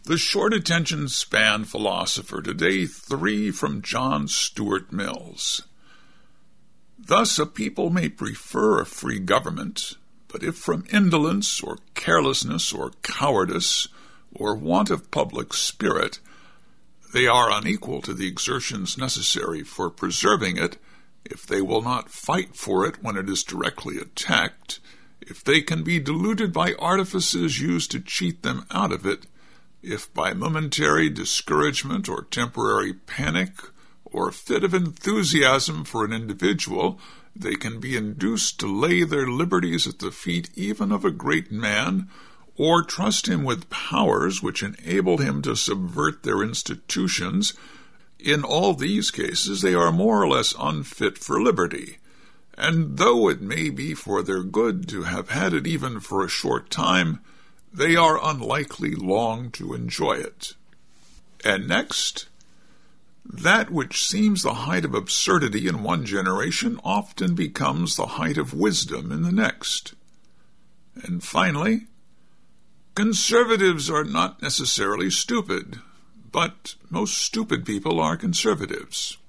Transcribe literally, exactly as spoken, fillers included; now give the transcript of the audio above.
The short attention span philosopher today, three from John Stuart Mills. Thus a people may prefer a free government, but if from indolence or carelessness or cowardice or want of public spirit they are unequal to the exertions necessary for preserving it, if they will not fight for it when it is directly attacked, if they can be deluded by artifices used to cheat them out of it, if by momentary discouragement or temporary panic or a fit of enthusiasm for an individual, they can be induced to lay their liberties at the feet even of a great man, or trust him with powers which enable him to subvert their institutions, in all these cases they are more or less unfit for liberty. And though it may be for their good to have had it even for a short time, they are unlikely long to enjoy it. And next, that which seems the height of absurdity in one generation often becomes the height of wisdom in the next. And finally, conservatives are not necessarily stupid, but most stupid people are conservatives.